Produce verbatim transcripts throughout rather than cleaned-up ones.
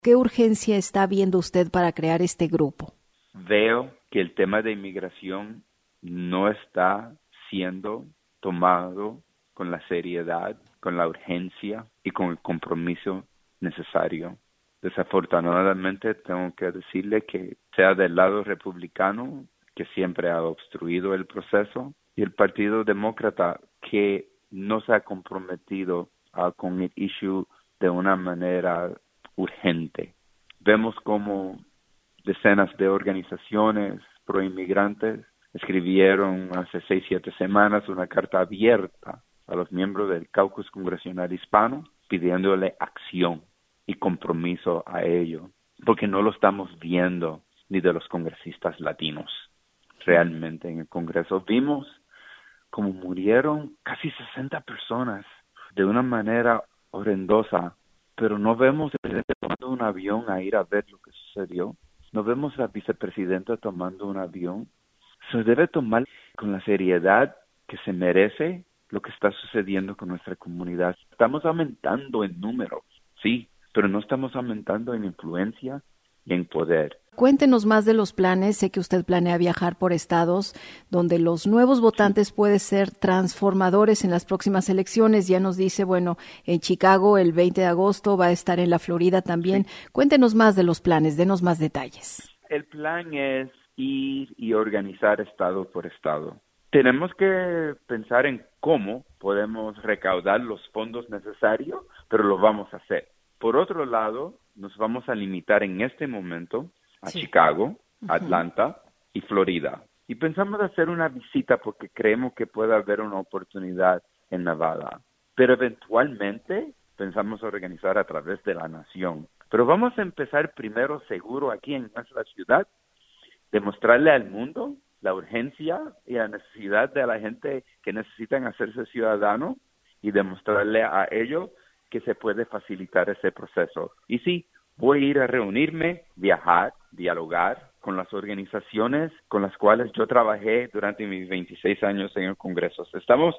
¿Qué urgencia está viendo usted para crear este grupo? Veo que el tema de inmigración no está siendo tomado con la seriedad, con la urgencia y con el compromiso necesario. Desafortunadamente tengo que decirle que sea del lado republicano, que siempre ha obstruido el proceso, y el Partido Demócrata, que no se ha comprometido uh, con el issue de una manera urgente. Vemos como decenas de organizaciones pro-inmigrantes escribieron hace seis, siete semanas una carta abierta a los miembros del Caucus Congresional Hispano pidiéndole acción y compromiso a ello, porque no lo estamos viendo ni de los congresistas latinos. Realmente en el Congreso vimos como murieron casi sesenta personas de una manera horrendosa, pero no vemos al presidente tomando un avión a ir a ver lo que sucedió. No vemos a la vicepresidenta tomando un avión. Se debe tomar con la seriedad que se merece lo que está sucediendo con nuestra comunidad. Estamos aumentando en número, sí, pero no estamos aumentando en influencia y en poder. Cuéntenos más de los planes. Sé que usted planea viajar por estados donde los nuevos votantes sí. pueden ser transformadores en las próximas elecciones. Ya nos dice, bueno, en Chicago el veinte de agosto, va a estar en la Florida también. Sí. Cuéntenos más de los planes, denos más detalles. El plan es ir y organizar estado por estado. Tenemos que pensar en cómo podemos recaudar los fondos necesarios, pero lo vamos a hacer. Por otro lado, nos vamos a limitar en este momento a sí. Chicago, uh-huh. Atlanta y Florida. Y pensamos hacer una visita porque creemos que puede haber una oportunidad en Nevada. Pero eventualmente pensamos organizar a través de la nación. Pero vamos a empezar primero seguro aquí en nuestra ciudad, demostrarle al mundo la urgencia y la necesidad de la gente que necesitan hacerse ciudadanos y demostrarle a ellos que se puede facilitar ese proceso. Y sí, voy a ir a reunirme, viajar, dialogar con las organizaciones con las cuales yo trabajé durante mis veintiséis años en el Congreso. Estamos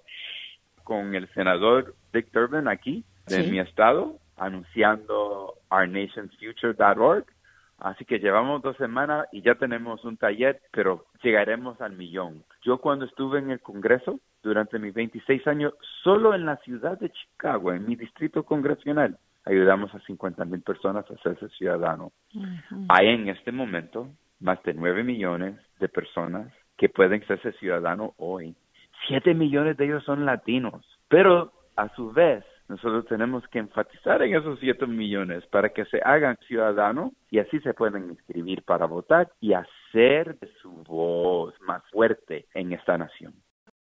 con el senador Dick Durbin aquí, de sí. mi estado, anunciando our nations future dot org. Así que llevamos dos semanas y ya tenemos un taller, pero llegaremos al millón. Yo cuando estuve en el Congreso, durante mis veintiséis años, solo en la ciudad de Chicago, en mi distrito congresional, ayudamos a cincuenta mil personas a hacerse ciudadanos. Uh-huh. Hay en este momento más de nueve millones de personas que pueden hacerse ciudadanos hoy. siete millones de ellos son latinos. Pero, a su vez, nosotros tenemos que enfatizar en esos siete millones para que se hagan ciudadanos y así se pueden inscribir para votar y hacer de su voz más fuerte en esta nación.